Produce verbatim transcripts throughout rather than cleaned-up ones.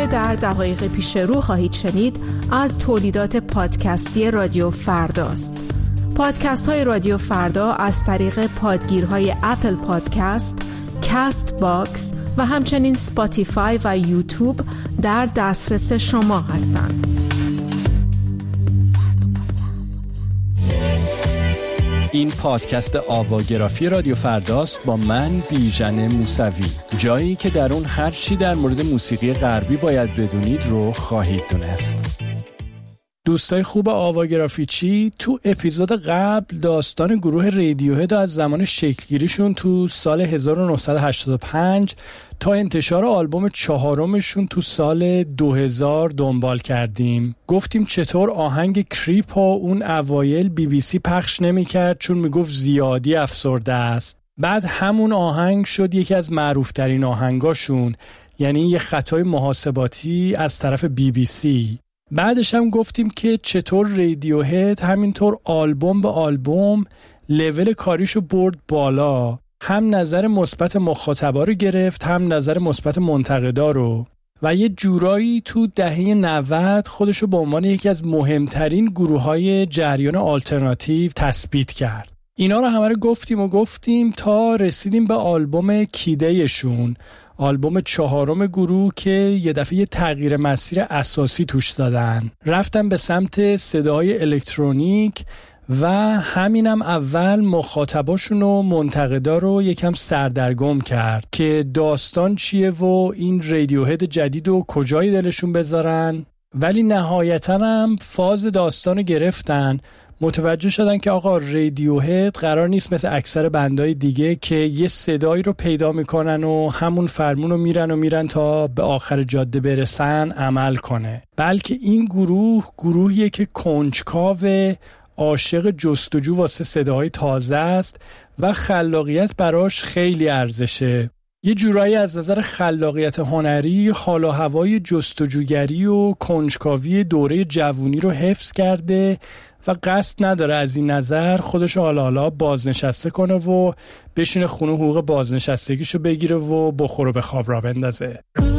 آنچه در دقایق پیش رو خواهید شنید از تولیدات پادکستی رادیو فرداست. پادکست های رادیو فردا از طریق پادگیرهای اپل پادکست، کست باکس و همچنین سپاتیفای و یوتیوب در دسترس شما هستند. این پادکست آواگرافی رادیو فرداست با من بیژن موسوی، جایی که در اون هر چی در مورد موسیقی غربی باید بدونید رو خواهید دونست. دوستای خوب آواگرافی چی؟ تو اپیزود قبل داستان گروه رادیوهد از زمان شکلگیریشون تو سال هزار و نهصد و هشتاد و پنج تا انتشار آلبوم چهارمشون تو سال دو هزار دنبال کردیم. گفتیم چطور آهنگ کریپ و اون اوایل بی بی سی پخش نمی کرد چون می گفت زیادی افسرده است. بعد همون آهنگ شد یکی از معروفترین آهنگاشون، یعنی یه خطای محاسباتی از طرف بی بی سی. بعدش هم گفتیم که چطور رادیوهد همینطور آلبوم به آلبوم لول کاریشو برد بالا، هم نظر مثبت مخاطبا رو گرفت هم نظر مثبت منتقدا رو، و یه جورایی تو دهه نود خودشو به عنوان یکی از مهمترین گروه‌های جریان آلترناتیو تثبیت کرد. اینا رو همه رو گفتیم و گفتیم تا رسیدیم به آلبوم کیدهشون، آلبوم چهارم گروه که یه دفعه یه تغییر مسیر اساسی توش دادن. رفتن به سمت صداهای الکترونیک و همینم اول مخاطباشون و منتقدا رو یکم سردرگم کرد که داستان چیه و این رادیوهد جدید و کجای دلشون بذارن، ولی نهایتاً هم فاز داستان رو گرفتن. متوجه شدن که آقا رادیوهد قرار نیست مثل اکثر بندهای دیگه که یه صدایی رو پیدا میکنن و همون فرمون رو میرن و میرن تا به آخر جاده برسن عمل کنه، بلکه این گروه گروهیه که کنجکاو، عاشق جستجو واسه صداهای تازه است و خلاقیت براش خیلی ارزشه. یه جورایی از نظر خلاقیت هنری حال و هوای جستجوگری و کنجکاوی دوره جوونی رو حفظ کرده و قصد نداره از این نظر خودشو حالا حالا بازنشسته کنه و بشینه خونه حقوق بازنشستگیشو بگیره و بخور و به خواب را بندازه.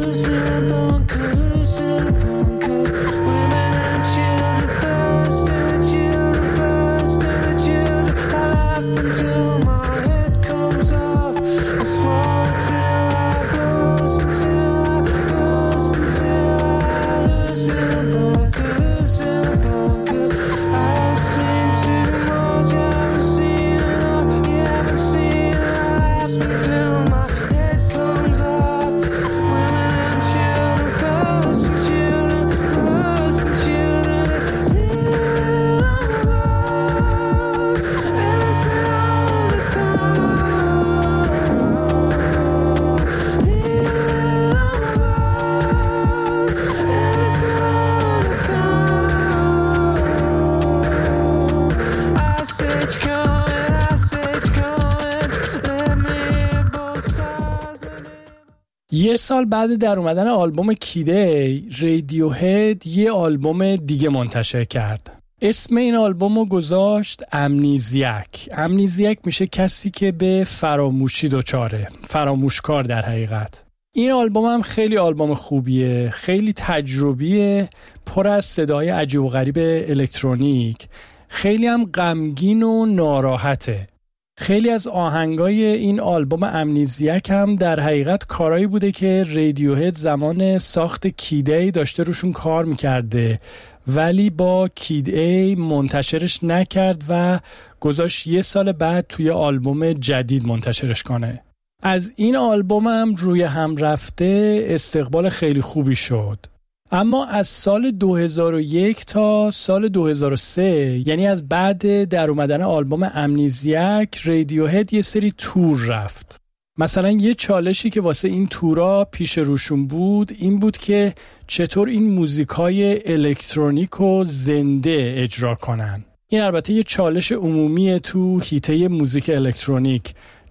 یه سال بعد در اومدن آلبوم کیده، رادیوهد یه آلبوم دیگه منتشر کرد. اسم این آلبوم رو گذاشت امنیزیک. امنیزیک میشه کسی که به فراموشی دچاره، فراموشکار در حقیقت. این آلبوم هم خیلی آلبوم خوبیه، خیلی تجربیه، پر از صدای عجیب و غریب الکترونیک، خیلی هم غمگین و ناراحته. خیلی از آهنگای این آلبوم امنیزیک هم در حقیقت کارایی بوده که رادیوهد زمان ساخت کید ای داشته روشون کار میکرده، ولی با کید ای منتشرش نکرد و گذاشت یه سال بعد توی آلبوم جدید منتشرش کنه. از این آلبوم هم روی هم رفته استقبال خیلی خوبی شد. اما از سال دو هزار و یک تا سال دو هزار و سه، یعنی از بعد در اومدن آلبوم امنیزیک، رادیوهد یه سری تور رفت. مثلا یه چالشی که واسه این تورا پیش روشون بود این بود که چطور این موزیکای الکترونیک و زنده اجرا کنن. این البته یه چالش عمومیه تو حیطه موزیک الکترونیک،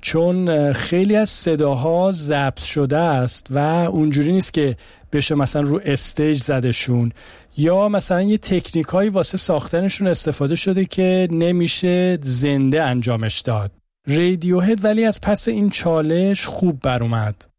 چون خیلی از صداها ضبط شده است و اونجوری نیست که بشه مثلا رو استیج زدشون، یا مثلا یه تکنیکایی واسه ساختنشون استفاده شده که نمیشه زنده انجامش داد. رادیوهد ولی از پس این چالش خوب بر اومد.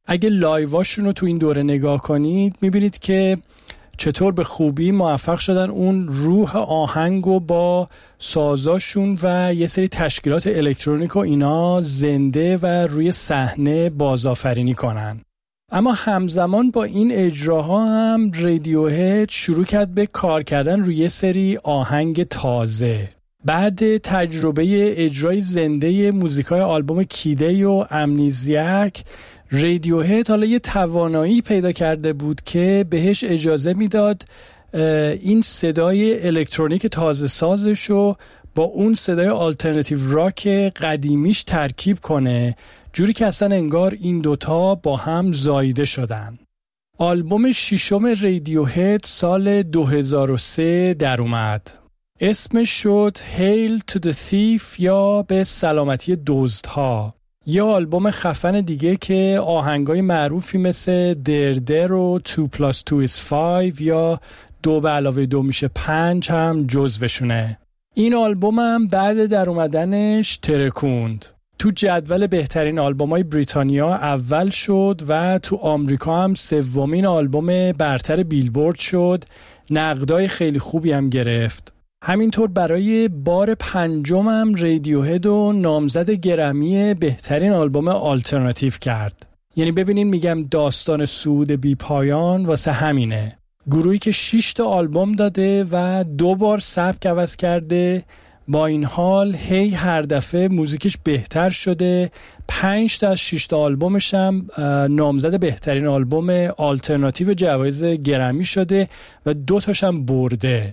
اگه لایواشون رو تو این دوره نگاه کنید میبینید که چطور به خوبی موفق شدن اون روح آهنگو با سازاشون و یه سری تشکیلات الکترونیک و اینا زنده و روی صحنه بازآفرینی کنن. اما همزمان با این اجراها هم رادیوهد شروع کرد به کار کردن روی یه سری آهنگ تازه. بعد تجربه اجرای زنده موزیکای آلبوم کیدی و امنیزیاک، رادیوهد حالا یه توانایی پیدا کرده بود که بهش اجازه میداد این صدای الکترونیک تازه سازشو با اون صدای آلترناتیو راک قدیمیش ترکیب کنه، جوری که اصلا انگار این دوتا با هم زایده شدن. آلبوم ششم رادیوهد سال دو هزار و سه در اومد. اسمش شد Hail to the Thief یا به سلامتی دزدها. یه آلبوم خفن دیگه که آهنگای معروفی مثل دردر و دو پلاس دو is فایو یا دو به علاوه دو میشه پنج هم جزوشونه. این آلبوم هم بعد در اومدنش ترکوند. تو جدول بهترین آلبومای بریتانیا اول شد و تو آمریکا هم سومین آلبوم برتر بیلبورد شد. نقدای خیلی خوبی هم گرفت. همینطور برای بار پنجم هم رادیوهد و نامزد گرمی بهترین آلبوم آلترناتیو کرد. یعنی ببینین میگم داستان صعود بی پایان واسه همینه. گروهی که شش تا آلبوم داده و دو بار سبک عوض کرده، با این حال هی هر دفعه موزیکش بهتر شده. پنج تا از شش تا آلبومش هم نامزد بهترین آلبوم آلترناتیو جوایز گرمی شده و دو تاش هم برده.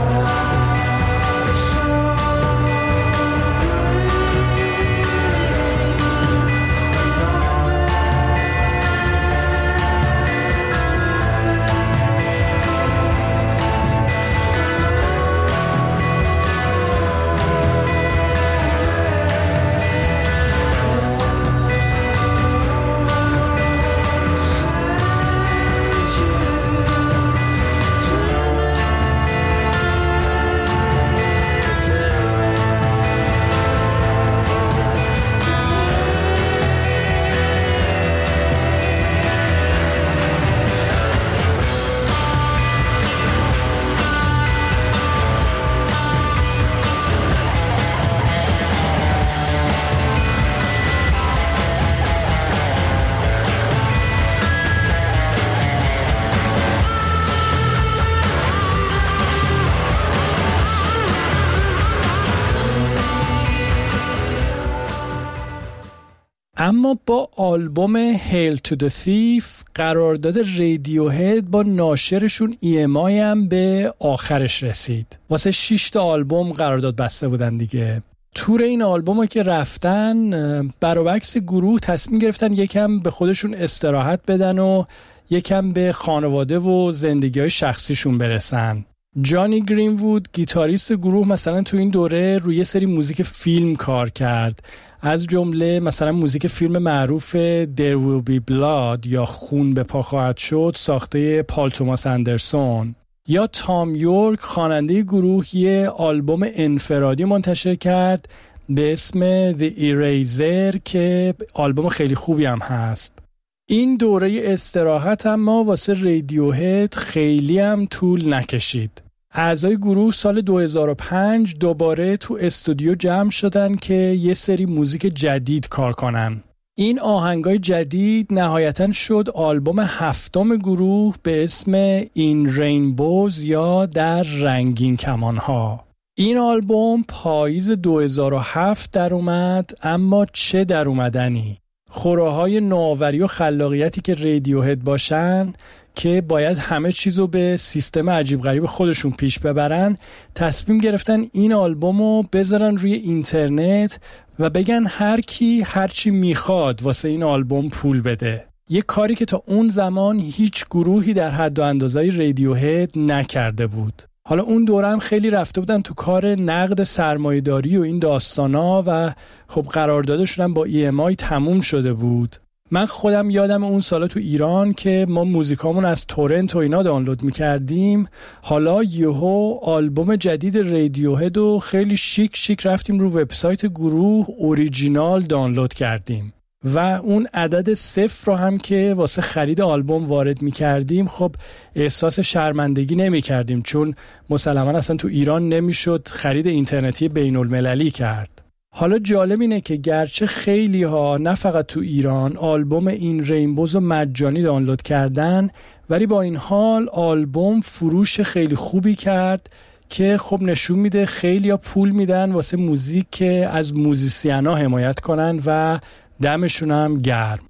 اما با آلبوم Hail to the Thief قرارداد رادیوهد با ناشرشون ای ام آی هم به آخرش رسید. واسه شش تا آلبوم قرارداد بسته بودن دیگه. تور این آلبومو که رفتن، برعکس گروه تصمیم گرفتن یکم به خودشون استراحت بدن و یکم به خانواده و زندگی‌های شخصیشون برسن. جانی گرین‌وود گیتاریست گروه مثلا تو این دوره روی سری موزیک فیلم کار کرد، از جمله مثلا موزیک فیلم معروف There Will Be Blood یا خون به پا خواهد شد ساخته پال توماس اندرسون. یا تام یورک خواننده گروه یه آلبوم انفرادی منتشر کرد به اسم The Eraser که آلبوم خیلی خوبی هم هست. این دوره استراحت اما واسه رادیوهد خیلی هم طول نکشید. اعضای گروه سال دو هزار و پنج دوباره تو استودیو جمع شدن که یه سری موزیک جدید کار کنن. این آهنگای جدید نهایتاً شد آلبوم هفتم گروه به اسم In Rainbows یا در رنگین کمانها. این آلبوم پاییز دو هزار و هفت در اومد، اما چه در اومدنی. خوراهای نوآوری و خلاقیتی که رادیوهد باشن که باید همه چیزو به سیستم عجیب غریب خودشون پیش ببرن، تصمیم گرفتن این آلبومو بذارن روی اینترنت و بگن هر کی هر چی میخواد واسه این آلبوم پول بده. یه کاری که تا اون زمان هیچ گروهی در حد و اندازه‌ی رادیوهد نکرده بود. حالا اون دوره هم خیلی رفته بودن تو کار نقد سرمایه‌داری و این داستانا و خب قراردادشون هم با ای ام آی تموم شده بود. من خودم یادم اون سالا تو ایران که ما موزیکامون از تورنت و اینا دانلود میکردیم، حالا یهو آلبوم جدید رادیوهد و خیلی شیک شیک رفتیم رو وبسایت گروه اوریجینال دانلود کردیم. و اون عدد صفر رو هم که واسه خرید آلبوم وارد می‌کردیم خب احساس شرمندگی نمی‌کردیم، چون مسلماً اصلا تو ایران نمی‌شد خرید اینترنتی بین‌المللی کرد. حالا جالب اینه که گرچه خیلی ها نه فقط تو ایران آلبوم این رینبوز رو مجانی دانلود کردن، ولی با این حال آلبوم فروش خیلی خوبی کرد که خب نشون میده خیلی ها پول میدن واسه موزیک که از موزیسین ها حمایت کنن و دمشون هم گرم.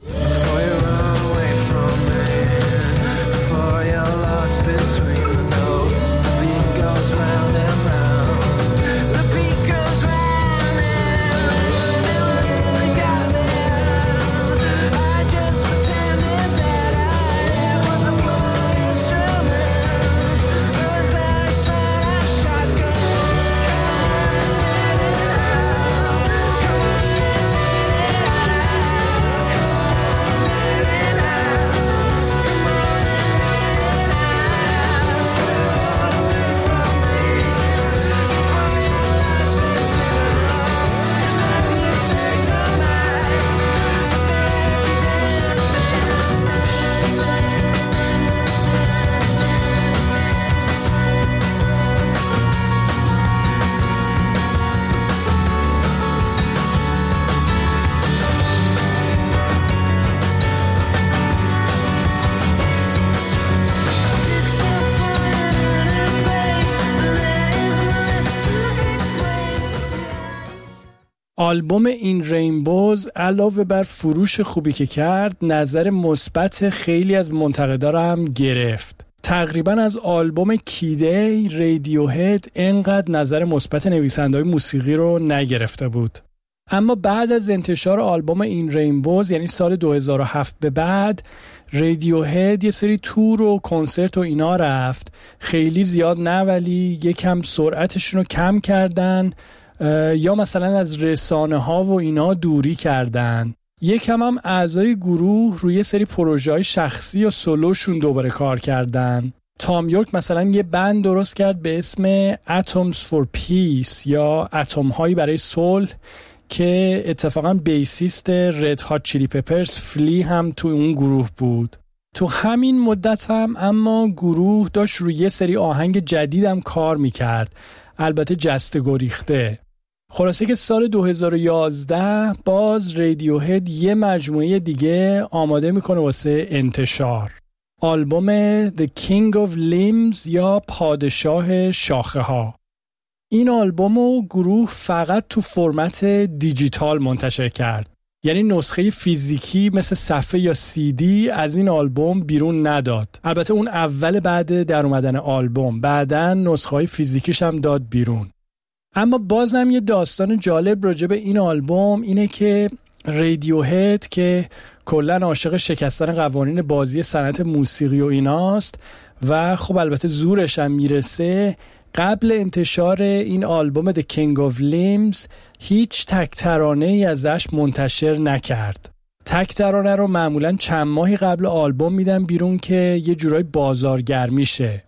آلبوم این رینبوز علاوه بر فروش خوبی که کرد، نظر مثبت خیلی از منتقدا رو هم گرفت. تقریبا از آلبوم کیدی رادیوهد انقدر نظر مثبت نویسنده‌های موسیقی رو نگرفته بود. اما بعد از انتشار آلبوم این رینبوز، یعنی سال دو هزار و هفت به بعد، رادیوهد یه سری تور و کنسرت و اینا رفت. خیلی زیاد نه، ولی یکم سرعتشون رو کم کردن یا مثلا از رسانه ها و اینا دوری کردن. یکم هم اعضای گروه روی سری پروژه های شخصی و سولوشون دوباره کار کردن. تام یورک مثلا یه بند درست کرد به اسم Atoms for Peace یا اتم هایی برای صلح که اتفاقا بیسیست رد هات چیلی پپرز فلی هم تو اون گروه بود. تو همین مدت هم اما گروه داشت روی یه سری آهنگ جدید هم کار میکرد، البته جسته گریخته. خلاصه که سال دو هزار و یازده باز رادیوهد یه مجموعه دیگه آماده میکنه واسه انتشار، آلبوم The King of Limbs یا پادشاه شاخه ها. این آلبومو گروه فقط تو فرمت دیجیتال منتشر کرد، یعنی نسخه فیزیکی مثل صفحه یا سی دی از این آلبوم بیرون نداد. البته اون اول بعد در اومدن آلبوم، بعداً نسخه‌های فیزیکیش هم داد بیرون. اما بازم یه داستان جالب راجع به این آلبوم اینه که رادیوهد که کلاً عاشق شکستن قوانین بازی صنعت موسیقی و ایناست و خب البته زورش هم میرسه، قبل انتشار این آلبوم The King of Limbs هیچ تک ترانه‌ای ازش منتشر نکرد. تک ترانه رو معمولاً چند ماهی قبل آلبوم میدن بیرون که یه جورای بازارگرمی شه.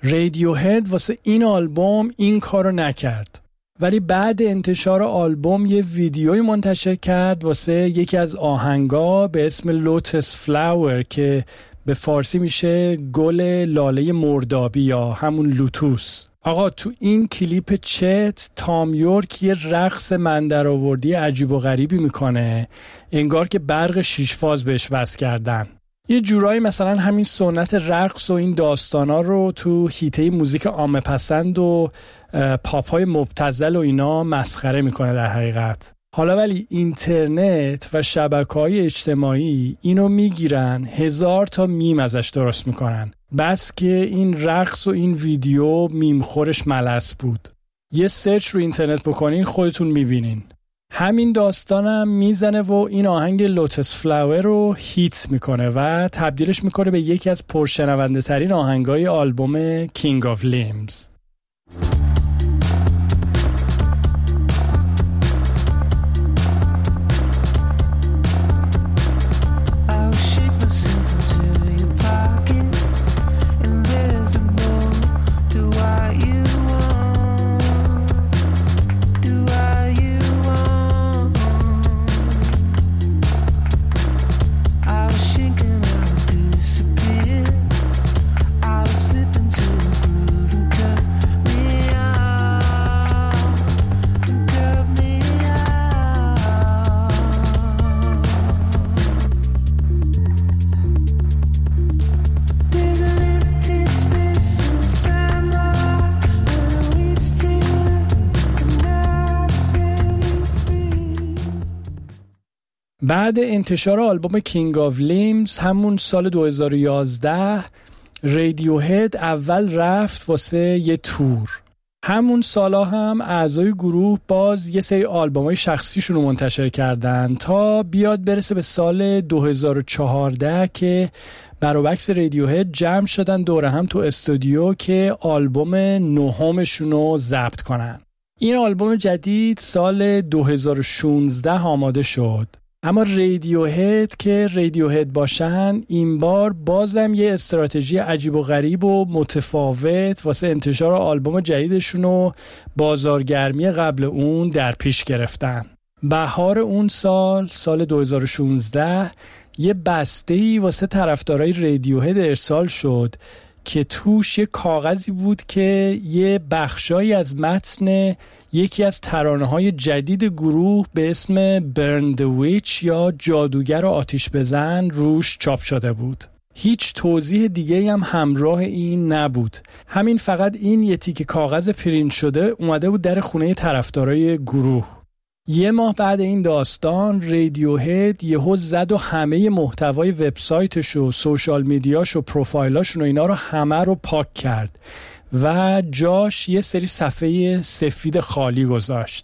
رادیوهد واسه این آلبوم این کارو نکرد، ولی بعد انتشار آلبوم یه ویدیوی منتشر کرد واسه یکی از آهنگا به اسم لوتس فلاور که به فارسی میشه گل لاله مردابی یا همون لوتوس. آقا تو این کلیپ چت تام یورک یه رقص مندرآوردی عجیب و غریبی میکنه، انگار که برق شیش فاز بهش وصل کردن. یه جورایی مثلا همین سنت رقص و این داستانا رو تو حیطه موزیک عامه پسند و پاپای مبتذل و اینا مسخره میکنه در حقیقت. حالا ولی اینترنت و شبکه‌های اجتماعی اینو میگیرن، هزار تا میم ازش درست میکنن، بس که این رقص و این ویدیو میم خورش ملس بود. یه سرچ رو اینترنت بکنین خودتون میبینین. همین داستانم میزنه و این آهنگ لوتس فلاور رو هیت میکنه و تبدیلش میکنه به یکی از پرشنونده ترین آهنگای آلبوم King of Limbs. بعد انتشار آلبوم کینگ آف لیمز همون سال دو هزار و یازده رادیوهد اول رفت واسه یه تور. همون سالا هم اعضای گروه باز یه سری آلبومای شخصیشون رو منتشر کردن تا بیاد برسه به سال دو هزار و چهارده که بروبکس رادیوهد جمع شدن دور هم تو استودیو که آلبوم نهمشون رو ضبط کنن. این آلبوم جدید سال دو هزار و شانزده آماده شد. اما رادیوهد که رادیوهد باشن این بار بازم یه استراتژی عجیب و غریب و متفاوت واسه انتشار آلبوم جدیدشون و بازارگرمی قبل اون در پیش گرفتن. بهار اون سال سال دو هزار و شانزده یه بسته‌ای واسه طرفدارای رادیوهد ارسال شد که توش یه کاغذی بود که یه بخشایی از متن یکی از ترانه‌های جدید گروه به اسم برن د ویچ یا جادوگر آتیش بزن روش چاپ شده بود. هیچ توضیح دیگه هم همراه این نبود. همین فقط این یه تیکه کاغذ پرینت شده اومده بود در خونه طرفدارای گروه. یه ماه بعد این داستان رادیوهد یهو زد و همه محتوای وبسایتش و سوشال میدیاش و پروفایلاشون و اینا رو همه رو پاک کرد و جاش یه سری صفحه سفید خالی گذاشت.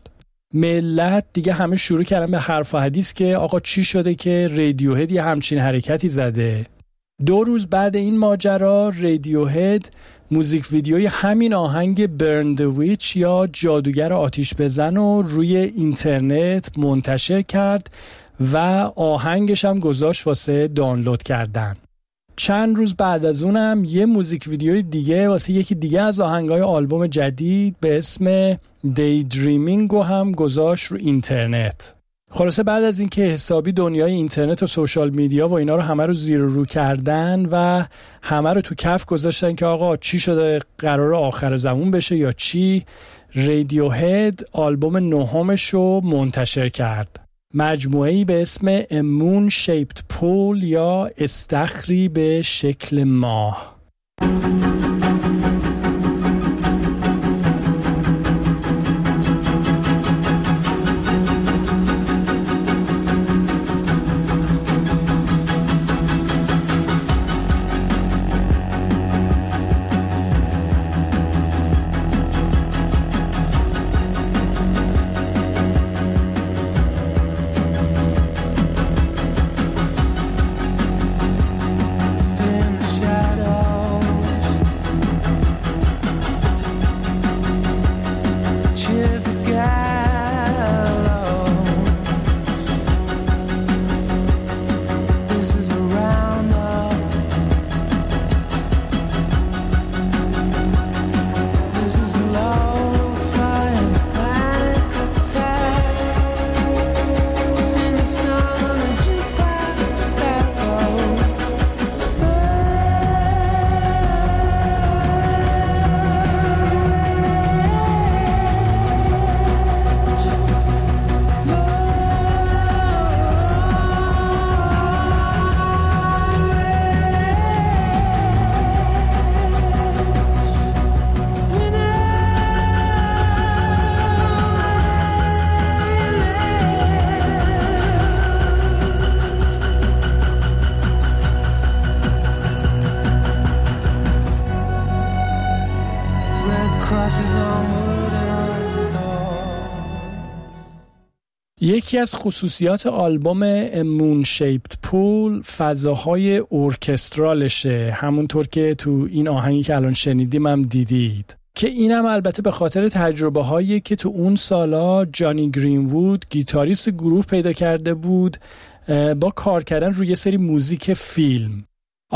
ملت دیگه همه شروع کردن به حرف و حدیث که آقا چی شده که رادیوهد یه همچین حرکتی زده. دو روز بعد این ماجرا رادیوهد موزیک ویدیوی همین آهنگ برن د ویچ یا جادوگر آتیش بزن رو روی اینترنت منتشر کرد و آهنگش هم گذاشت واسه دانلود کردن. چند روز بعد از اونم یه موزیک ویدیوی دیگه واسه یکی دیگه از آهنگای آلبوم جدید به اسم دی دریمینگ رو هم گذاشت رو اینترنت. خلاصه بعد از اینکه حسابی دنیای اینترنت و سوشال میدیا و اینا رو همه رو زیر و رو کردن و همه رو تو کف گذاشتن که آقا چی شده، قرار آخر زمان بشه یا چی، رادیوهد آلبوم نهمش رو منتشر کرد. مجموعه‌ای به اسم A Moon Shaped Pool یا استخری به شکل ماه. یکی از خصوصیات آلبوم A Moon Shaped Pool فضاهای ارکسترالشه، همونطور که تو این آهنگی که الان شنیدیم هم دیدید که اینم البته به خاطر تجربه هایی که تو اون سالا جانی گرین‌وود گیتاریست گروه پیدا کرده بود با کار کردن روی سری موزیک فیلم.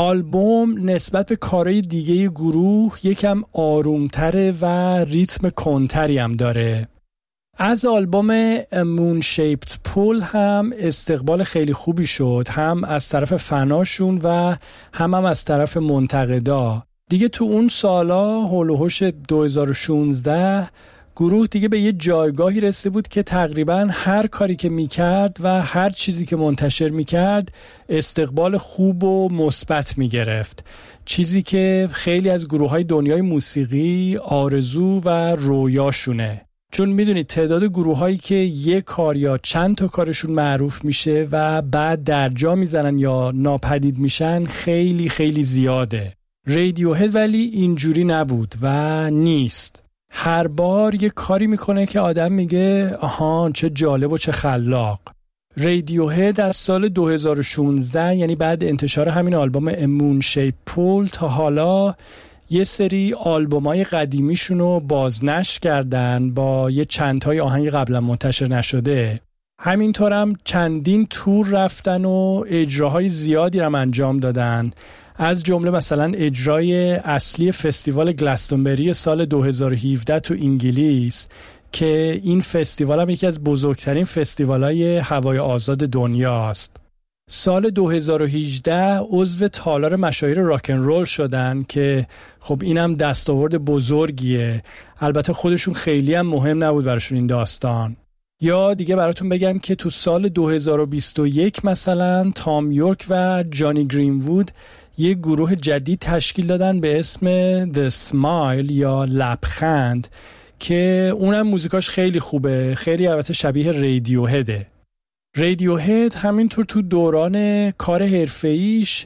آلبوم نسبت به کارهای دیگه گروه یکم آرومتره و ریتم کنتری هم داره. از آلبوم Moon Shaped Pool هم استقبال خیلی خوبی شد، هم از طرف فناشون و هم هم از طرف منتقدا. دیگه تو اون سالا هول و هوش دو هزار و شانزده گروه دیگه به یه جایگاهی رسیده بود که تقریبا هر کاری که میکرد و هر چیزی که منتشر میکرد استقبال خوب و مثبت میگرفت، چیزی که خیلی از گروه‌های دنیای موسیقی آرزو و رویاشونه. چون میدونید تعداد گروهایی که یک کار یا چند تا کارشون معروف میشه و بعد درجا میزنن یا ناپدید میشن خیلی خیلی زیاده. رادیوهد ولی اینجوری نبود و نیست. هر بار یک کاری میکنه که آدم میگه آها چه جالب و چه خلاق. رادیوهد از سال دو هزار و شانزده یعنی بعد انتشار همین آلبوم امون شیپ پول تا حالا یه سری آلبومای قدیمیشون رو بازنشر کردن با یه چند تای آهنگ قبلا منتشر نشده. همینطورم چندین تور رفتن و اجراهای زیادی رو انجام دادن، از جمله مثلا اجرای اصلی فستیوال گلستونبری سال دو هزار و هفده تو انگلیس که این فستیوال هم یکی از بزرگترین فستیوالای هوای آزاد دنیاست. سال دو هزار و هجده عضو تالار مشاهیر راکن رول شدن که خب اینم دستاورد بزرگیه. البته خودشون خیلی هم مهم نبود براشون این داستان. یا دیگه براتون بگم که تو سال دو هزار و بیست و یک مثلا تام یورک و جانی گرین‌وود یه گروه جدید تشکیل دادن به اسم The Smile یا لبخند که اونم موزیکاش خیلی خوبه، خیلی البته شبیه رادیوهده. رادیوهد همینطور تو دوران کار حرفه‌ایش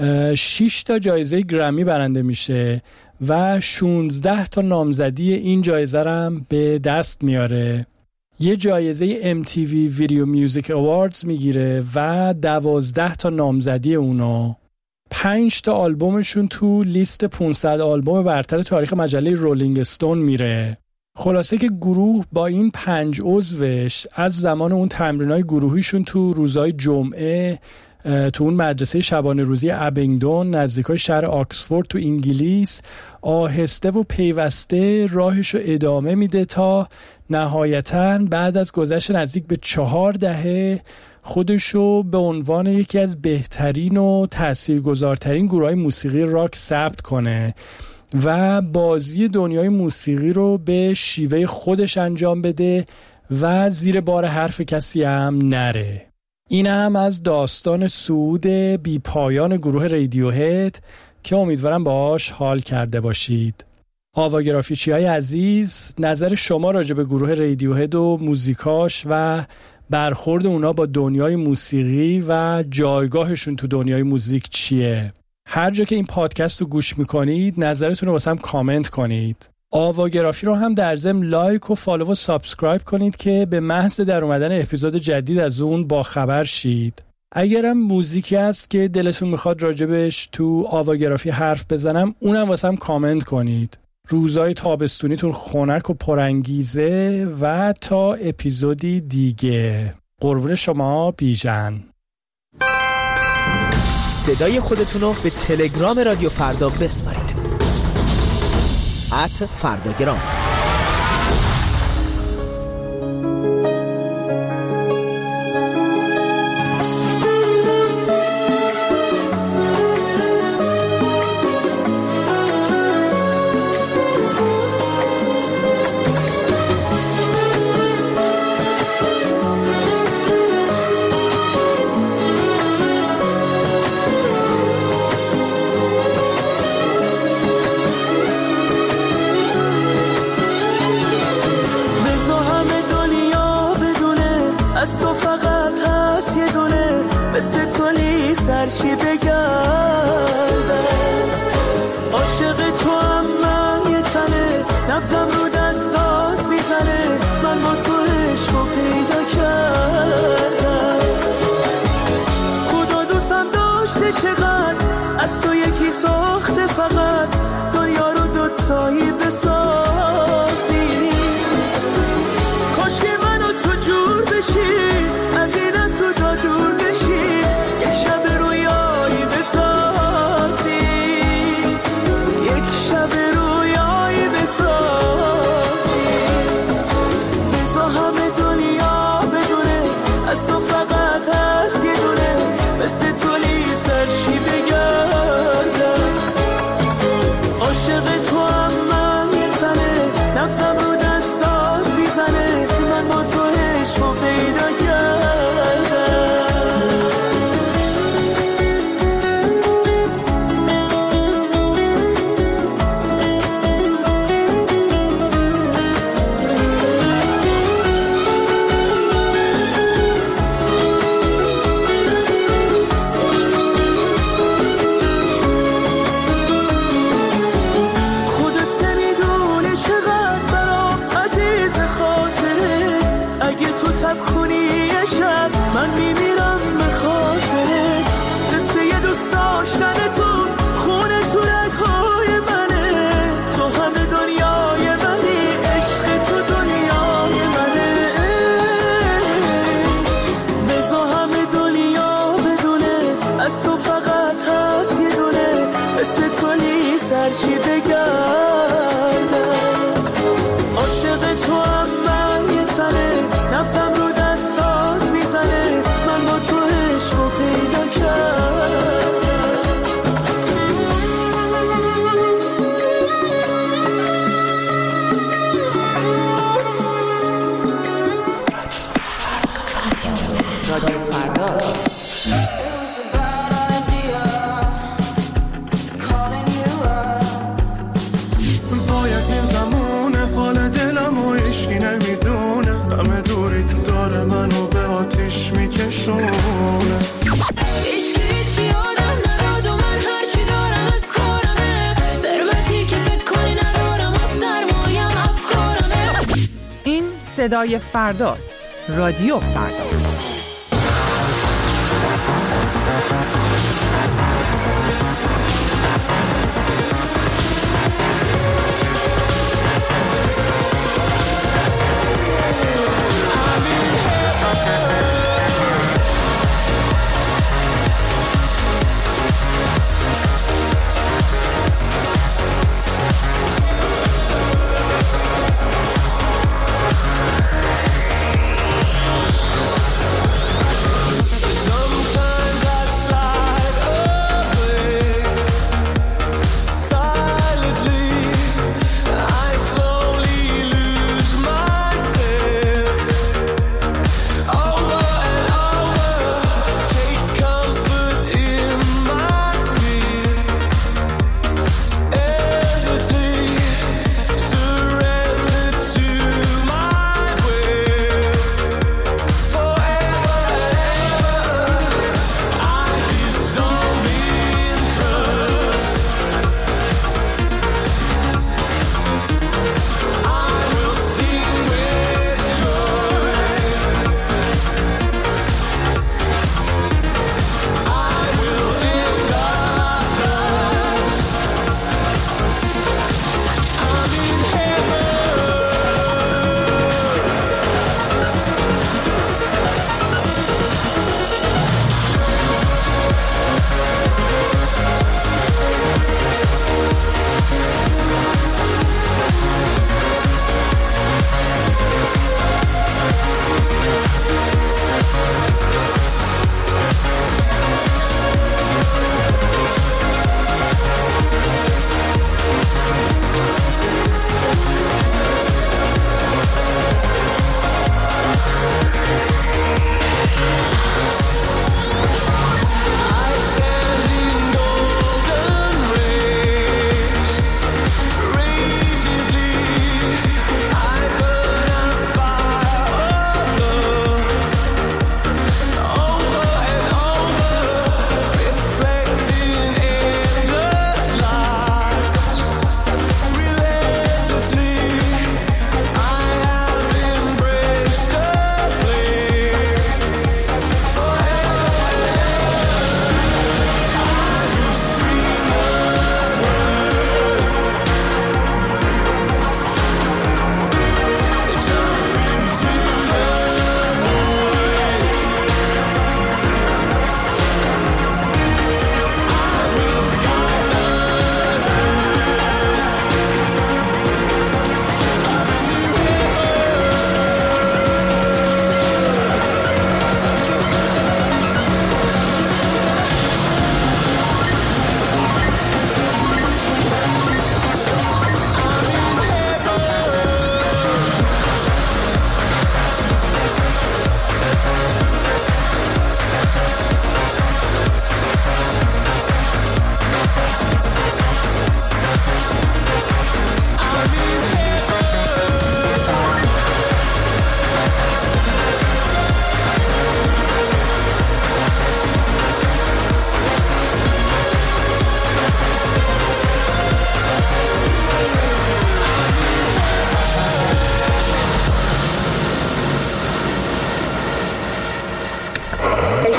شش تا جایزه گرمی برنده میشه و شانزده تا نامزدی این جایزه هم به دست میاره. یه جایزه ام تی وی ویدیو میوزیک اواردز میگیره و دوازده تا نامزدی اونو. پنج تا آلبومشون تو لیست پانصد آلبوم برتر تاریخ مجله رولینگ استون میره. خلاصه که گروه با این پنج عضوش از زمان اون تمرینای گروهیشون تو روزهای جمعه تو اون مدرسه شبانه روزی ابینگدون نزدیکای شهر آکسفورد تو انگلیس آهسته و پیوسته راهشو ادامه میده تا نهایتاً بعد از گذشت نزدیک به چهار دهه خودشو به عنوان یکی از بهترین و تاثیرگذارترین گروه‌های موسیقی راک ثبت کنه و بازی دنیای موسیقی رو به شیوه خودش انجام بده و زیر بار حرف کسی هم نره. این هم از داستان صعود بی پایان گروه رادیوهد که امیدوارم باهاش حال کرده باشید. آواگرافیچی های عزیز، نظر شما راجع به گروه رادیوهد و موزیکاش و برخورد اونا با دنیای موسیقی و جایگاهشون تو دنیای موزیک چیه؟ هر جا که این پادکست رو گوش میکنید نظرتون رو واسه هم کامنت کنید. آواگرافی رو هم در ضمن لایک و فالو و سابسکرایب کنید که به محض در اومدن اپیزود جدید از اون با خبر شید. اگرم موزیکی هست که دلتون میخواد راجبش تو آواگرافی حرف بزنم اونم واسه هم کامنت کنید. روزای تابستونیتون خنک و پرانگیزه و تا اپیزودی دیگه. قربون شما بیژن. صدای خودتون رو به تلگرام رادیو فردا بسپارید. ات فرداگرام. سرشی بگردم عاشق تو هم من یه تنه نبزم رو دستات میزنه من با تو عشقو پیدا کردم خدا دوستم داشته چقدر از تو یکی ساخته فقط دنیا رو دوتایی بسازی کاش که من و تو جور بشی از این از تو دا دور بشی یک شب رویایی بسازی یک شب رویایی بسازی بزا همه دنیا بدونه از تو فقط هست یه دونه مثل تولی سرشی بگردم شب کنی یه شب من میمیرم به خاطرت. قصه یه دوست داشتن تو خونه تو رگ‌های منه. تو همه دنیای منی، عشق تو دنیای منه. بزا همه دنیا بدونه از تو فقط هست یه دونه. مثل تو نیست هرچی بگردم. عاشق تو هم من یه تنه، نبزم رو دستات میزنه. من با تو عشق رو پیدا کردم. رادیو فردا. وای از این زمونه حال دلم و عشقی نمیدونه. همه دوری تو داره منو به آتیش میکشونه. عشقی هیچی آدم نداد و من هرچی دارم از کارمه. ثروتی که فکر کنی ندارم و سرمایم افکارمه. این صدای فرداست. رادیو فردا.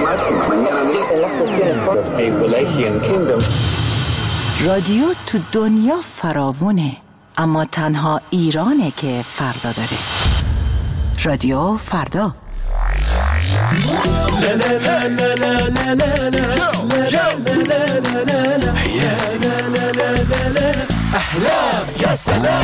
رادیو تو دنیا فراوونه، اما تنها ایرانه که فردا داره. رادیو فردا. احلام یا سلام.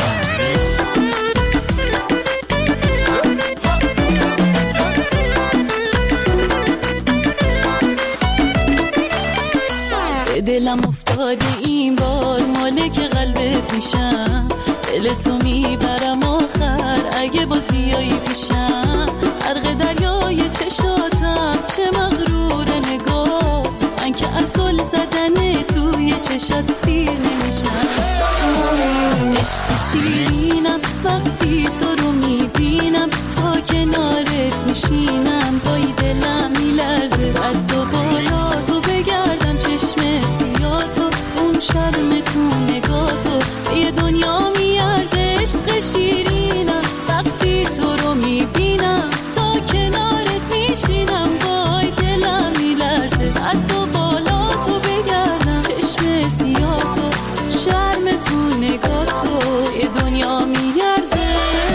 دلم افتاده این بار مالک قلب پیشم، دل تو میبرم آخر اگه باز بیایی پیشم. غرق دریای چشاتم چه مغرور نگات، من که اصل زدن توی چشات سیر نمیشم. عشق شیرینم وقتی تو رو میبینم، تا کنارت میشینم پای دلم میلرزه. قد و بالا تو بگردم چشم سیاتو، اون شرم تو نگاتو یه دنیا میارزه. عشق شیرینم وقتی تو رو میبینم، تا کنارت میشینم وای دلم میلرزه. قد و بالا تو بگردم چشم سیاتو، شرم تو نگاتو یه دنیا میارزه.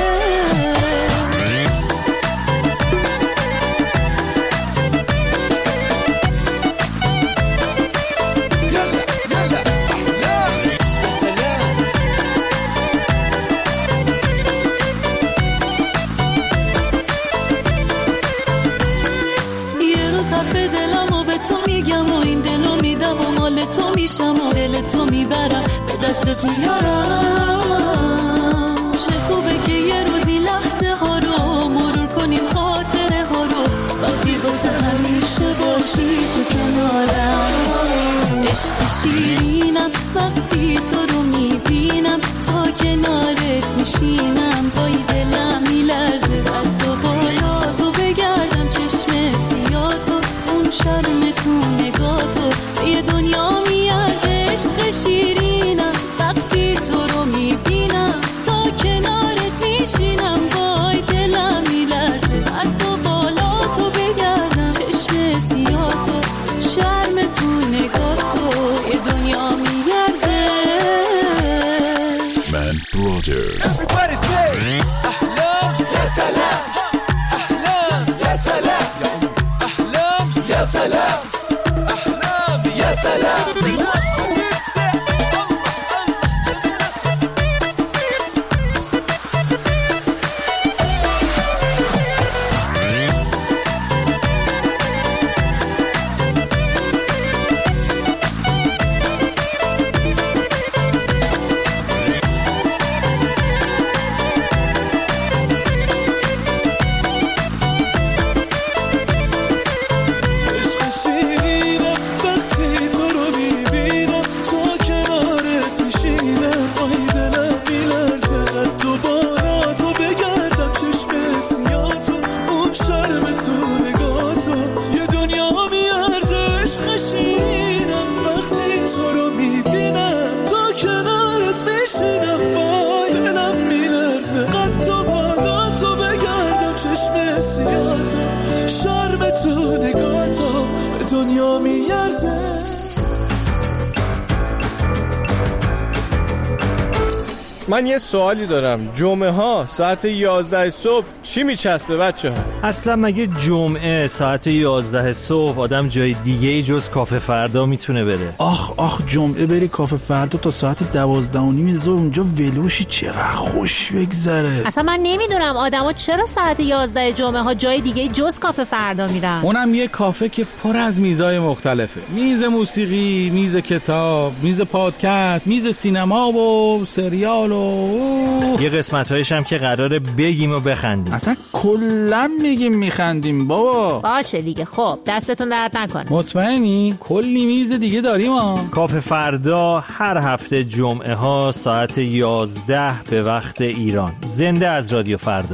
تو میشم و دل تو میبرم به دستت میارم. چه خوبه که یه روزی لحظه ها رو مرور کنیم، خاطره ها رو وقتی واسه همیشه باشی تو کنارم. عشق شیرینم وقتی تو رو میبینم، تا کنارت میشینم پای دلم میلرزه. قد و بالا تو بگردم چشم سیاتو، اون شرم تو نگاتو یه دنیا میارزه. عشق شیرینم وقتی تو رو میبینم، تا کنارت میشینم وای دلم میلرزه. قد و بالا تو بگردم چشم سیاتو، شرم تو نگاتو یه دنیا میارزه. من برادر. Everybody say احلام یا سلام. احلام یا سلام. احلام یا سلام. احلام یا سلام. شرم تو نگاتو به دنیا میارزه. من یه سوالی دارم، جمعه ها ساعت یازده صبح چی میچسبه بچه ها؟ اصلا مگه جمعه ساعت یازده صبح آدم جای دیگه ای جز کافه فردا میتونه بره؟ آخ آخ جمعه بری کافه فردا تا ساعت دوازده و نیم ظهر اونجا ولوشی، چقدر خوش بگذره. اصلا من نمیدونم آدما چرا ساعت یازده جمعه ها جای دیگه جز کافه فردا میرن. اونم یه کافه که پر از میزای مختلفه، میز موسیقی، میز کتاب، میز پادکست، میز سینما و سریال و یه قسمت‌هایش هم که قراره بگیم و بخندیم. اصلا کلا میگیم میخندیم بابا. باشه دیگه، خب دستتون درد نکنه. مطمئنی؟ کلی میز دیگه داریم ها. کافه فردا هر هفته جمعه ها ساعت یازده به وقت ایران، زنده از رادیو فردا.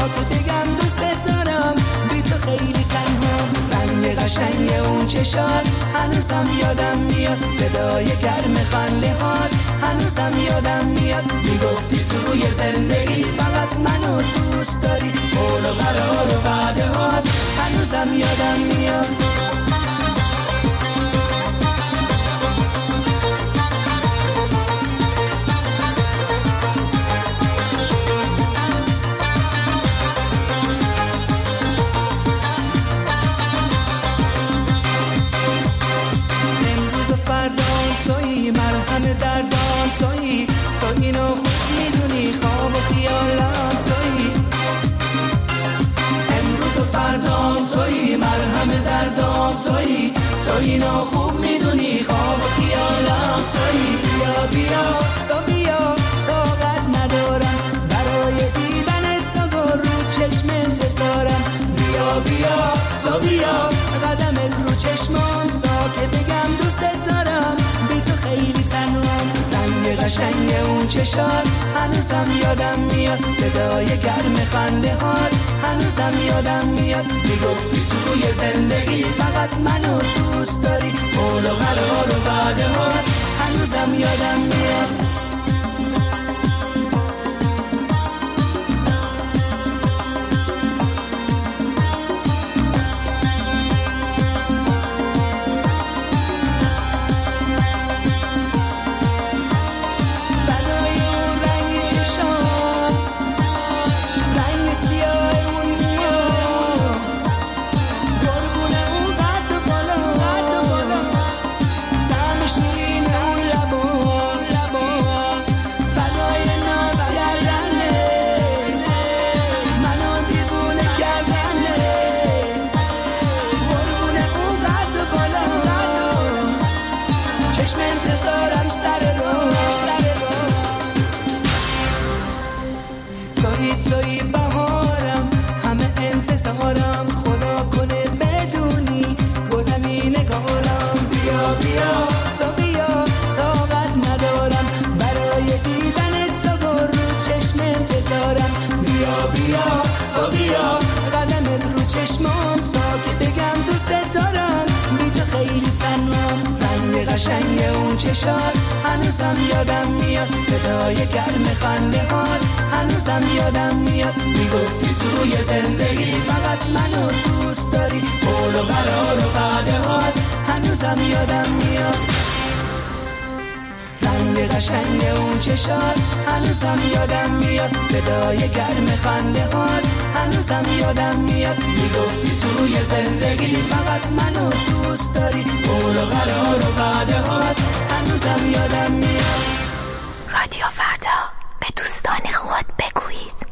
که بگم دوست دارم بی تو خیلی تنها. رنگ قشنگ اون چشات هنوزم یادم میاد، صدای گرم خنده هات هنوزم یادم میاد. میگفتی توی زندگی فقط منو دوست داری، قول و قرار و وعده هات هنوزم یادم میاد. تویی مرهم دردان، تویی تو اینو خوب میدونی، خواب و خیالم تویی. امروز و فردام تویی مرهم دردان، تویی تو اینو خوب میدونی، خواب و خیالم تویی. بیا بیا تو بیا، طاقت ندارم برای دیدن تو، رو چشم انتظارم. بیا بیا تو بیا، قدمت رو چشمام تا که بگم دوست دارم بی تو خیلی تنهام. رنگ قشنگ اون چشات هنوزم یادم میاد، صدای گرم خنده هات هنوزم یادم میاد. میگفتی توی زندگی فقط منو دوست داری، قول و قرار و وعده هات هنوزم یادم میاد. قشنگ اون چشات هنوزم یادم میاد، صدای گرم خنده هات هنوزم یادم میاد. میگفتی توی زندگی فقط منو دوست داری، قول و قرار و وعده هات هنوزم یادم میاد. رنگ قشنگ اون چشات هنوزم یادم میاد، صدای گرم خنده هات هنوزم یادم میاد. میگفتی توی زندگی فقط منو دوست داری، قول و قرار و وعده هات هنوزم یادم میاد. رادیو فردا، به دوستان خود بگویید.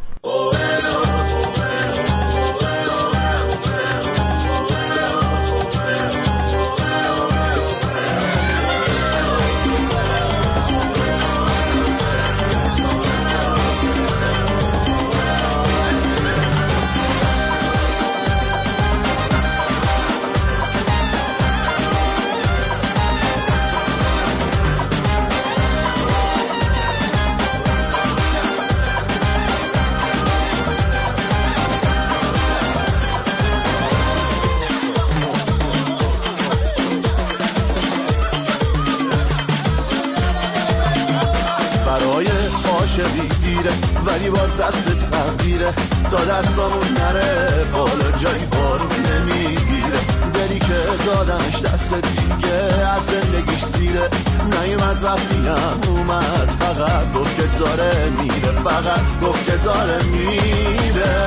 ولی باز دست تقدیره، تا دستامون نره بالا جایی بارون نمیگیره. دلی که دادمش دست دیگه از زندگیش سیره، نیومد وقتی هم اومد فقط گفت که داره میره، فقط گفت که داره میره.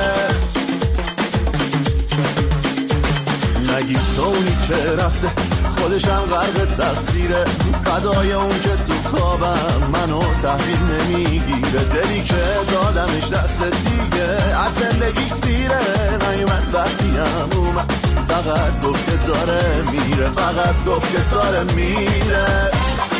نگی تو اونی که رفته خودشم غرق تقصیره، فدای اون که تو خوابم منو تحویل نمیگیره. دلی که دادمش دست دیگه از زندگی سیره، نیومد وقتی هم اومد فقط گفت که داره میره، فقط گفت که داره میره.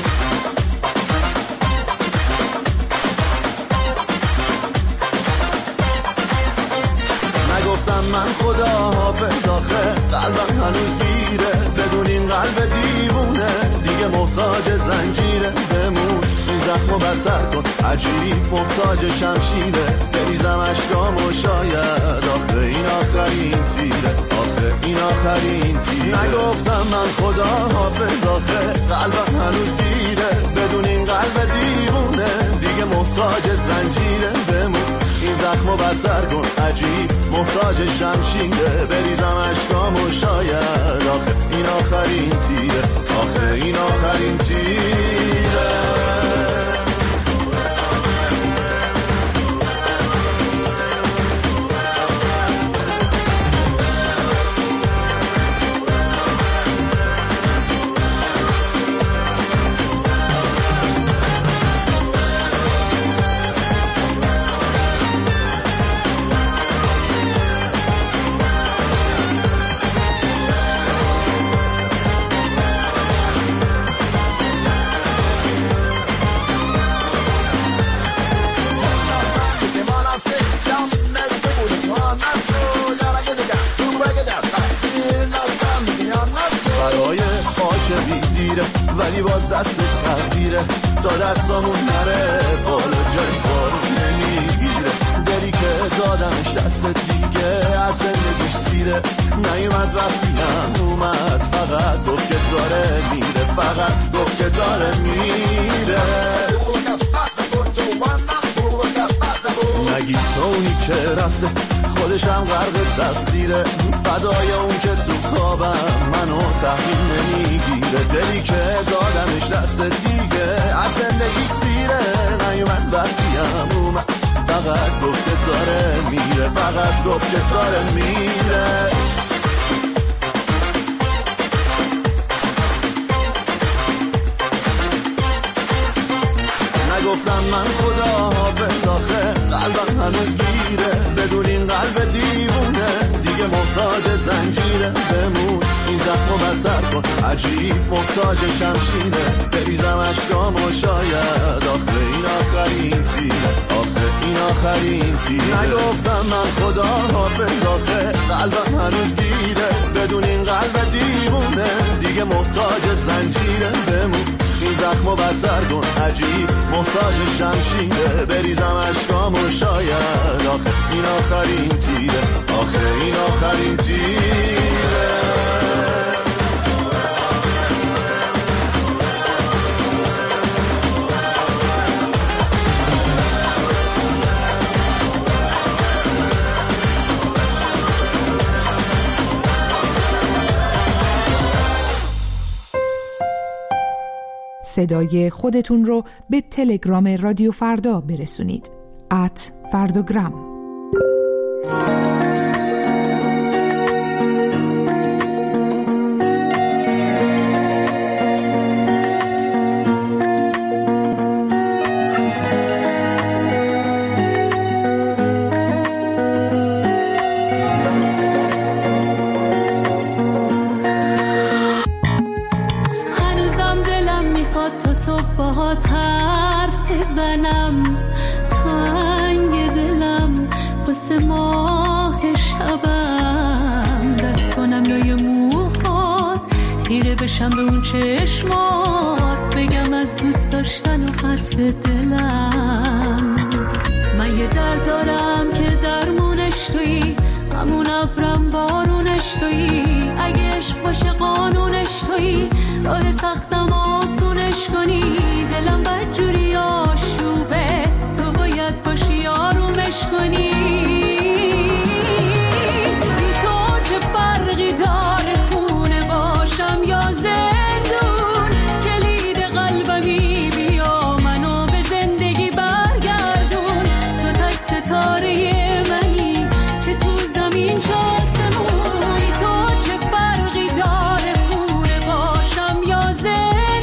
نگفتم من خدا حافظ، آخه قلبم هنوز گیره، بدون این قلب دیوونه دیگه محتاج زنجیره. بمون این زخمو بدتر کن عجیب محتاج شمشیره بریزم اشکام و شاید آخه این آخرین تیره آخه این آخرین تیره نگفتم من خدا حافظ آخه قلبم هنوز گیره بدون این قلب دیوونه دیگه محتاج زنجیره بمون این زخمو بدتر کن عجیب محتاج شمشیره بریزم اشکام و شاید آخه این آخرین تیره آخه این آخرین تیره ولی باز دست تقدیره تا دستامون نره بالا جای بارون نمیگیره دلی که دادمش دست دیگه از زندگیش سیره نیومد وقتی هم اومد فقط گفت که داره میره فقط گفت که داره میره نگی تو اونی که رفته خودشم غرق تقصیره فدای اون که تو خوابم منو تحویل نمیگیره دلی که دادمش دست دیگه از زندگی سیره نیومد وقتی هم اومد فقط گفت که داره میره فقط گفت که داره میره نگفتم من خدا حافظ آخه قلبم هنوز گیره بدون این قلب دیوونه دیگه محتاج زنجیره بمون این زخمو بدتر کن عجیب محتاج شمشیره بریزم اشکام و شاید آخه این آخرین تیره آخه این آخرین تیره نگفتم من خدا حافظ آخه قلبم هنوز گیره بدون این قلب دیوونه دیگه محتاج زنجیره بمون این زخمو بدتر کن عجیب محتاج شمشیره بریزم اشکام و شاید آخه این آخرین تیره آخه این آخرین تیره صدای خودتون رو به تلگرام رادیو فردا برسونید. ات فردوگرام. باهات حرف بزنم تنگ دلم واسه ماه شبم دست کنم لای موهات خیره بشم به اون چشمات بگم از دوست داشتن و حرف دلم من یه درد دارم که درمونش تویی همون ابرم بارونش تویی اگه عشق باشه قانونش تویی راه سختم آسونش کنی دلم بدجوری آشوبه تو باید باشی آرومش کنی بی تو چه فرقی داره خونه باشم یا زندون کلید قلبمی بیا منو به زندگی برگردون تو تک ستاره منی چه تو زمین چه آسمون بی تو چه فرقی داره خونه باشم یا زندون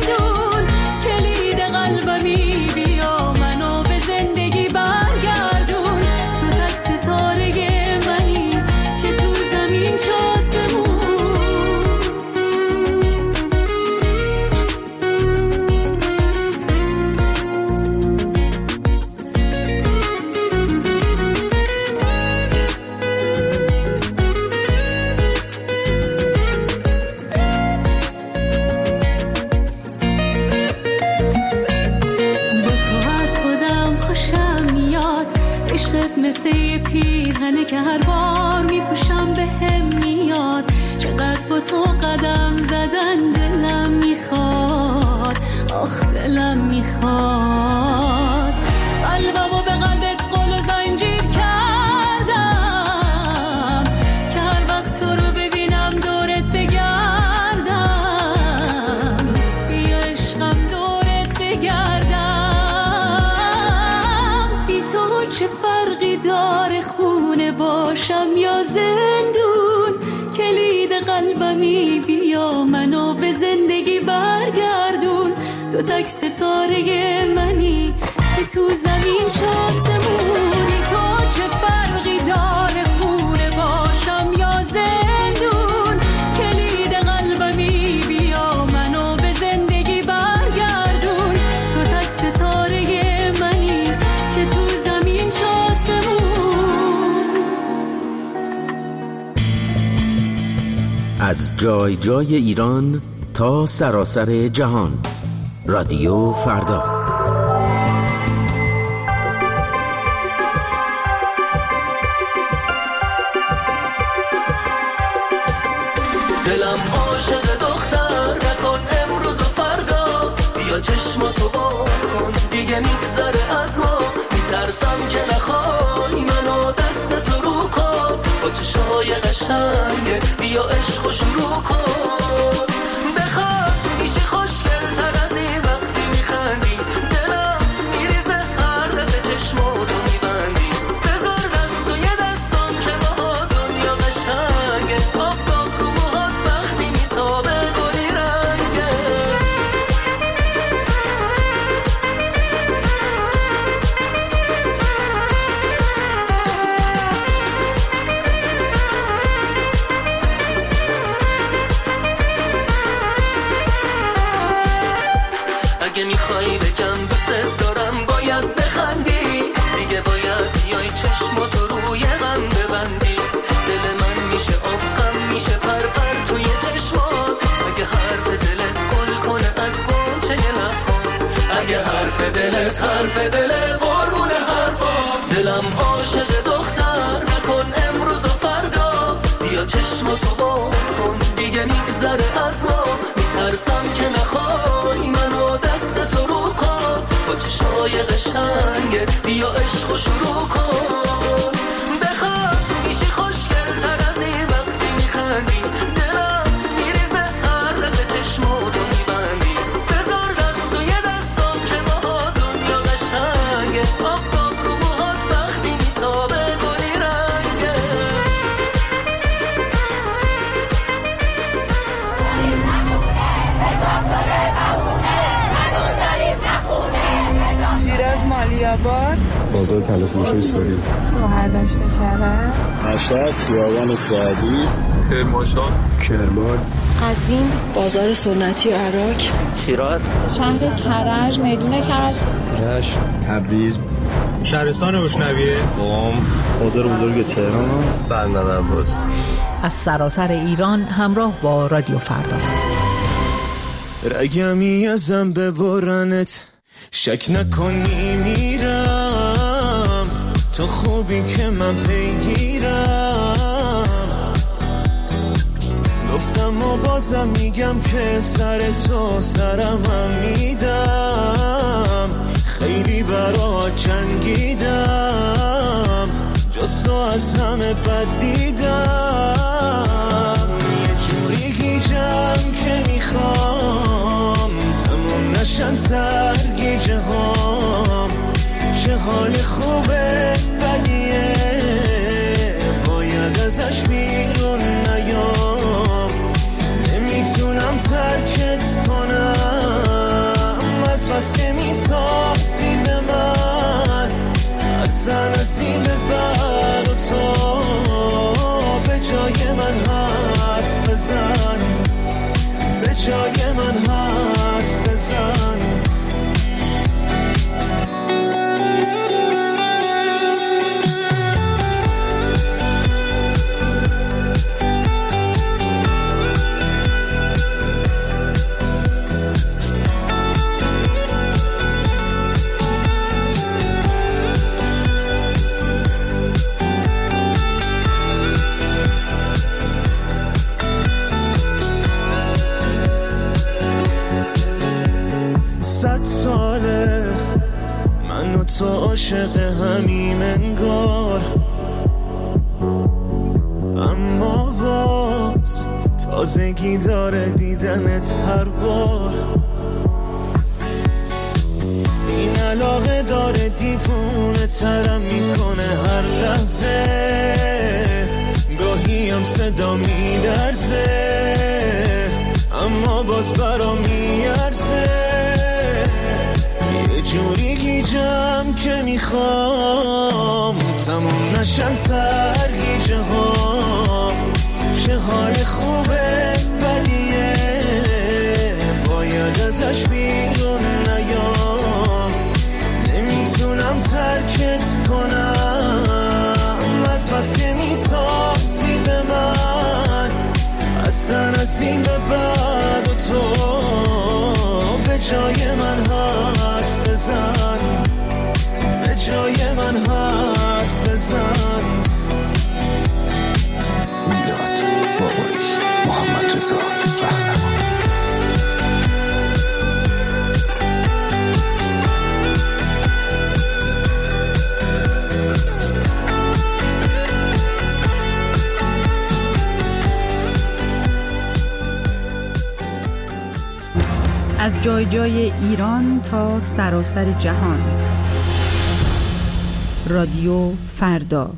قصه پیرهنه که هر بار میپوشم به هم میاد، چقدر با تو قدم زدن دلم میخواد، آخ دلم میخواد. قلبمو به قلبت قل و زنجیر کردم که هر وقت تو رو ببینم دورت بگردم، بیا عشقم دورت بگردم. بی تو چه فرقی داره خونه باشم یا زندون، کلید قلبمی بیا منو به زندگی برگردون. تو تک ستاره منی که تو زمین چه آسمونی، تو چه فرقی داره خونه باشم یا زندون، کلید قلبمی بیا منو به زندگی برگردون. تو تک ستاره منی که تو زمین چه آسمون. از جای جای ایران تا سراسر جهان، رادیو فردا. دلم عاشق دختر نکن امروز و فردا، بیا چشماتو با کن دیگه میگذره از ما، میترسم که نخوای منو دستتو رو کن، با چشای قشنگه بیا عشقو شروع کن. بخواد میشه خوشگل تر از این وقتی میخندی، دلم میریزه هر دفعه چشماتو میبندی، بذار دست و یه دستم که با دنیا قشنگه، آفتاب رو موهات وقتی میتابه گلی رنگه. اگه میخوایی بگم دوست دارم باید بخندی، دیگه باید بیای چشماتو روی غم ببندی، دل من میشه آب غم میشه پر پر توی چشمات، اگه حرف دلت گل کنه از گنچه لبات، اگه حرف دلت حرف دلت قربون حرفات. دلم عاشق دختر نکن امروز و فردا، بیا چشماتو با کن دیگه میگذره از ما، میترسم که نخوای منو دستتو رو کن، با چشای قشنگه بیا عشقو شروع کن. بخواد میشی خوشگل تر از این وقتی میخندی، دلم میریزه هر دفعه چشماتو میبندی، بذار دست و یه دستم که با دنیا قشنگه، آفتاب رو موهات وقتی میتابه گلی رنگه. شیراز مالیاباد، بازار تلفروشی سوری، مهردشت کرد، مشهد خیابان سعدی، کرمانشاه، کرمان، قزوین، بازار سنتی عراق، شیراز، شهر کرج، میدون کرج، رشت، تبریز، شهرستان بشنویه، قم، بازار بزرگ تهران، بندر عباس. از سراسر ایران همراه با رادیو فردا. رگمی ازم ببرنت شک نکنی میرم، تو خوبی که من پیگیرم، گفتم و بازم میگم که سر تو سرم هم میدم، خیلی برا جنگیدم، جز تو از همه بد دیدم، یه جوری گیجم که میخوام تموم نشن سرگیجه هام، چه حال خوبه بدیه باید ازش بیرون نیام، نمیتونم ترکت کنم از بس که میسازی به من، اصلا نصیب بر و تو به جای من حرف بزن، به جای من حرف بزن. صد ساله من و تو عاشق همیم انگار، اما باز تازگی داره دیدنت هر بار. این علاقه داره دیوونه ترم میکنه هر لحظه، گاهی هم صدا میدرزه اما باز برا میارزه. یه جوری گیجم که میخوام تموم نشن سرگیجه ها. چه حال خوبه بدیه باید ازش بیرون نیام، نمیتونم ترکت کنم از بس که میسازی به من. اصلا از این به بعد و تو به جای من حرف بزن، به جای من حرف بزن. میلاد بابایی، محمد رضا رهنما. از جای جای ایران تا سراسر جهان. رادیو فردا.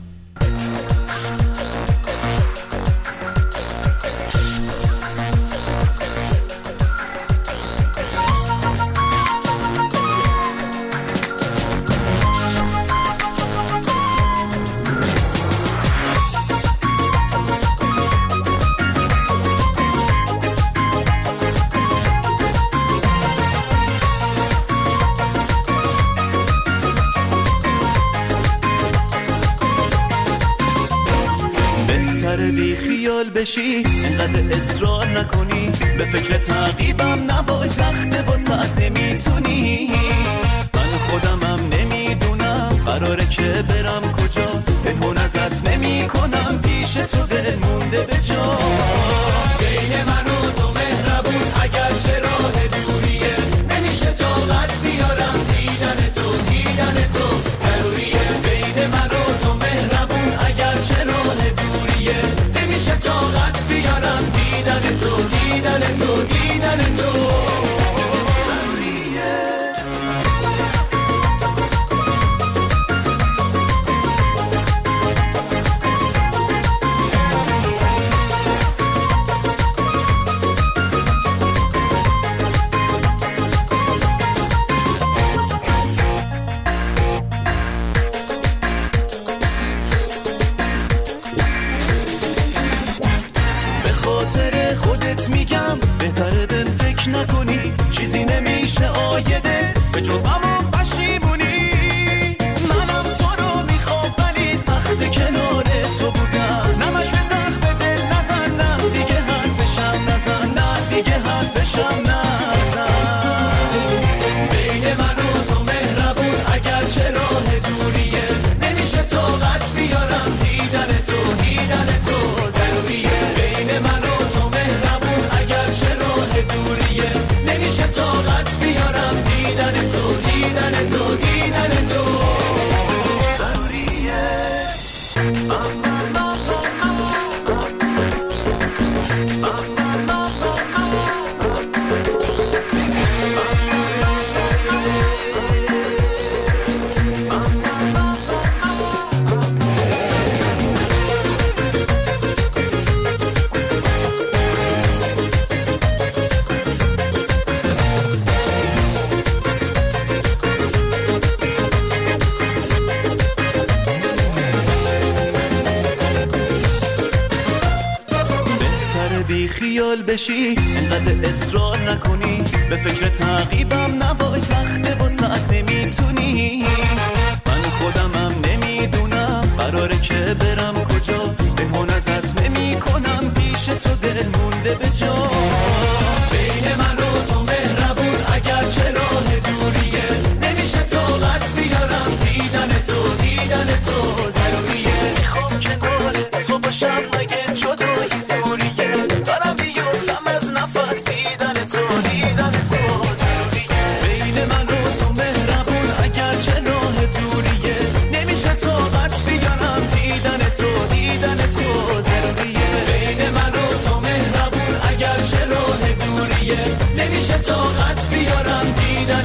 بی خیال بشی انقدر اصرار نکنی، به فکر تعقیبم نباش سخته با ساعت نمیتونی. من خودمم نمیدونم قراره که برم کجا، پنهون ازت نمی کنم پیش تو دل مونده به جا. بین من و تو مهربون اگر چه راه دوریه، نمیشه طاقت بیارم دیدن تو، دیدن تو ضروریه. بین من و تو مهربون اگر چه راه دوریه، نمیشه طاقت بیارم دیدن تو، دیدن تو، دیدن تو ضروریه. بهتره بهم فکر نکنی، چیزی نمیشه آیده به جز همون پشیمونی. منم تو رو میخوام ولی سخت کنار تو بودم، نمش به سخت دل نزن، نه دیگه حرفشم نزن، نه دیگه حرفشم نزن. بین من و تو مهربون اگر چه راه دوریه، نمیشه طاقت بیارم دیدن تو، دیدن تو ضروریه. بین من و تو مهربون اگر چه راه دوریه، نمیشه طاقت بیارم دیدن تو، دیدن تو، دیدن تو ضروریه. بی خیال بشی انقدر اصرار نکنی، به فکر تعقیبم نباش سخته با ساعت نمیتونی. من خودمم نمیدونم قراره که برم کجا، پنهون ازت نمی کنم پیش تو دل مونده به جا. بین من و تو مهربون اگر چه راه دوریه، نمیشه طاقت بیارم دیدن تو، دیدن تو ضروریه. میخوام کنار تو باشم مگه جدایی زوریه، دارم بیفتم از نفس دیدن تو، دیدن تو ضروریه. بین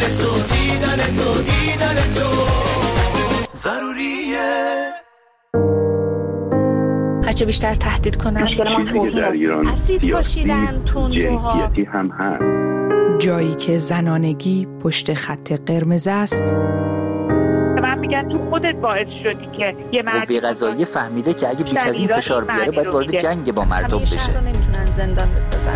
دیدن تو دیدن تو دیدن تو ضروریه. هرچه بیشتر تهدید کنن چیزی که در ایران سیاسی جنسیتی هم هست. جایی که زنانگی پشت خط قرمز است. من میگم تو خودت باعث شدی که یه مردی قوه قضاییه فهمیده که اگه بیش از این فشار بیاره باید وارد جنگ با مردم بشه. همیشه رو نمیتونن زندان بسازن.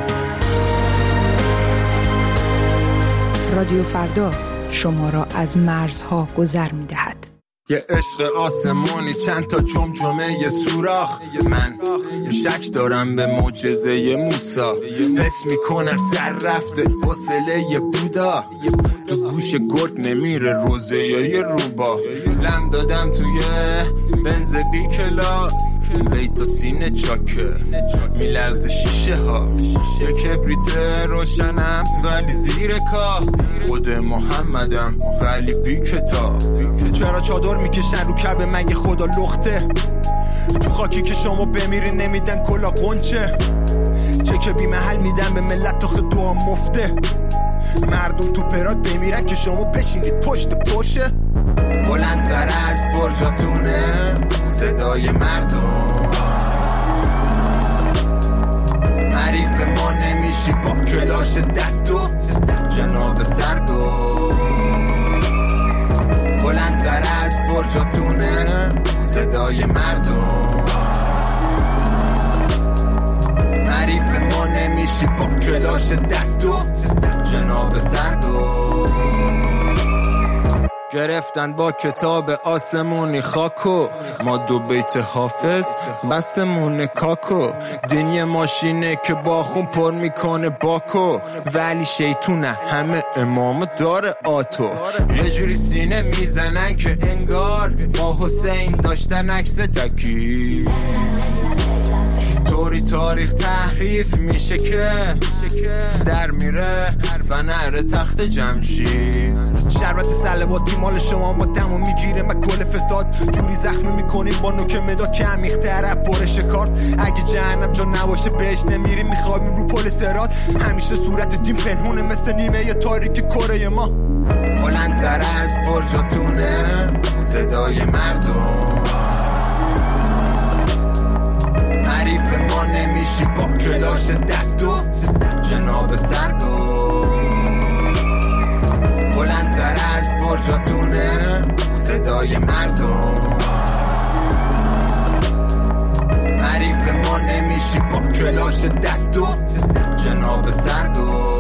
رادیو فردا شما را از مرزها گذر می‌دهد. یه عشق آسمانی چند تا جمجمه یه سوراخ. من یه شک دارم به معجزه موسی. حس میکنم سر رفته حوصله یه بودا. تو گوش گرگ نمیره روزه یه روبا. لم دادم توی بنز بی کلاس. بیت و سینه چاکه میلرز شیشه ها. یه کبریت روشنم ولی زیر کاه. خود محمدم ولی بی کتاب. چرا چادر میکشن رو کعبه مگه خدا لخته؟ تو خاکی که شما بمیرین نمیدن کلا قنچه. چک بی محل میدن به ملت تا خود دعا مفته. مردم تو پرات بمیرن که شما بشینید پشت پشه. بلندتر از برجاتونه صدای مردم. حریف ما نمیشی با کلاش دستو جناب سردو. بلندتر از برجاتونه صدای مردم. حریف ما نمیشی با کلاش دستو جناب سردو. گرفتن با کتاب آسمونی خاکو. ما دو بیت حافظ بسمون کاکو. دین یه ماشینه که با خون پر میکنه باکو. ولی شیطونه همه امام داره آتو. یه جوری سینه میزنن که انگار با حسین داشتن عکس تکی. طوری تاریخ تحریف میشه که در میره فنر تخت جمشید. شربت سلواتی مال شما ما دمو میگیره من کل فساد. جوری زخمی میکنیم با نوک مداد که عمیق‌تر از برش کارت. اگه جهنم جا نباشه بهش نمیریم میخوابیم رو پل صراط. همیشه صورت دیم پنهونه مثل نیمه تاریک کره ما. بلندتر از برجاتونه صدای مردم. حریف ما نمیشی با کلاش دستو جناب سردو. بلندتر از برجاتونه صدای مردم. حریف ما نمیشی با کلاش دستو جناب سردو.